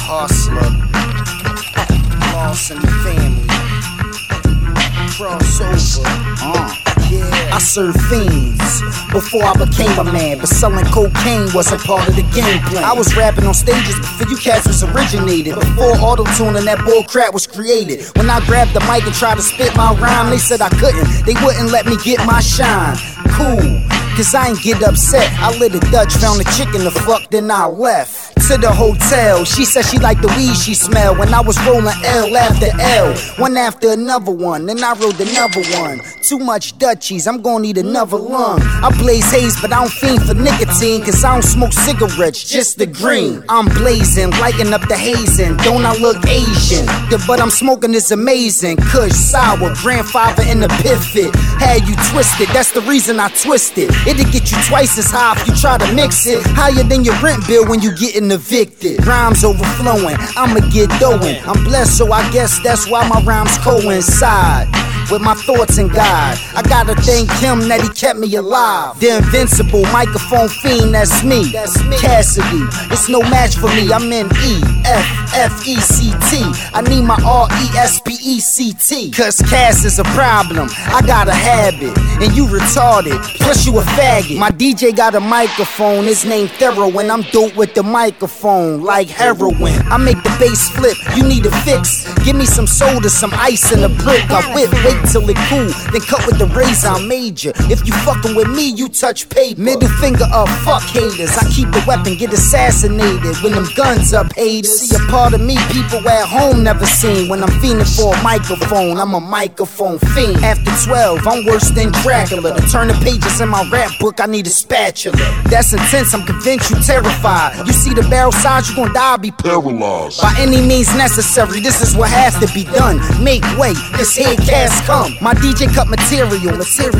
hustler, lost in the family, crossover, yeah. I served fiends before I became a man, but selling cocaine wasn't part of the game plan. I was rapping on stages before you cats was originated, before auto-tune and that bull crap was created. When I grabbed the mic and tried to spit my rhyme, they said I couldn't, they wouldn't let me get my shine. Cool, cause I ain't get upset. I lit a Dutch, found a chick in the fuck, then I left to the hotel. She said she liked the weed she smelled. When I was rolling L after L, one after another one, then I rolled another one. Too much Dutchies, I'm gonna need another lung. I blaze haze, but I don't fiend for nicotine, cause I don't smoke cigarettes, just the green. I'm blazing, lighting up the hazing. Don't I look Asian? The butt I'm smoking is amazing. Kush, sour, grandfather in the pivot. Had you twisted, that's the reason I twisted. It'll get you twice as high if you try to mix it. Higher than your rent bill when you getting evicted. Rhymes overflowing, I'ma get going. I'm blessed, so I guess that's why my rhymes coincide with my thoughts and God. I gotta thank him that he kept me alive. The invincible microphone fiend, that's me. Cassidy, it's no match for me. I'm in E-F-F-E-C-T. I need my R-E-S-P-E-C-T. Cause Cass is a problem, I got a habit, and you retarded, plus you a faggot. My DJ got a microphone, his name Thero, and I'm dope with the microphone, like heroin. I make the bass flip, you need a fix. Give me some soda, some ice, and a brick. I whip, wait till it cool, then cut with the razor, I'm major. If you fucking with me, you touch paper. Middle finger up, fuck haters. I keep the weapon, get assassinated when them guns up, haters. See a part of me people at home never seen. When I'm fiending for a microphone, I'm a microphone fiend. After 12, I'm worse than Dracula. To turn the pages in my rap book, I need a spatula. That's intense, I'm convinced you terrified. You see the barrel size, you gon' die, I'll be paralyzed. By any means necessary, this is what has to be done. Make way, this here cast come. My DJ cut material,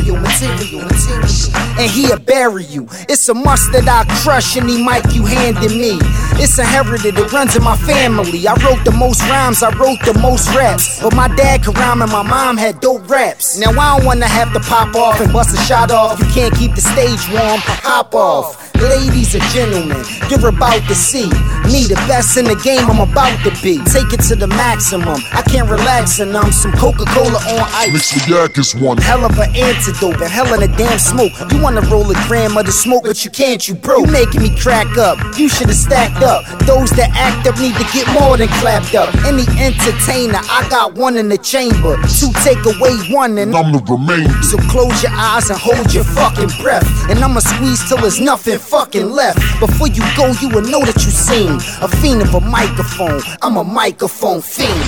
and he'll bury you. It's a must that I crush any mic you handed me. It's inherited, it runs in my family. I wrote the most rhymes, I wrote the most raps, but my dad could rhyme and my mom had dope raps. Now I don't wanna have to pop off and bust a shot off. You can't keep the stage warm, hop off. Ladies and gentlemen, you're about to see me, the best in the game I'm about to be. Take it to the maximum, I can't relax and some Coca-Cola on ice. Mix the yak is one hell of an antidote, and hell in a damn smoke. You wanna roll a gram of the smoke, but you can't, you broke. You making me crack up, you should've stacked up. Those that act up need to get more than clapped up. Any entertainer, I got one in the chamber. Two take away one and I'm the remainder. So close your eyes and hold your fucking breath, and I'ma squeeze till there's nothing fucking left. Before you go, you will know that you seen a fiend of a microphone. I'm a microphone fiend.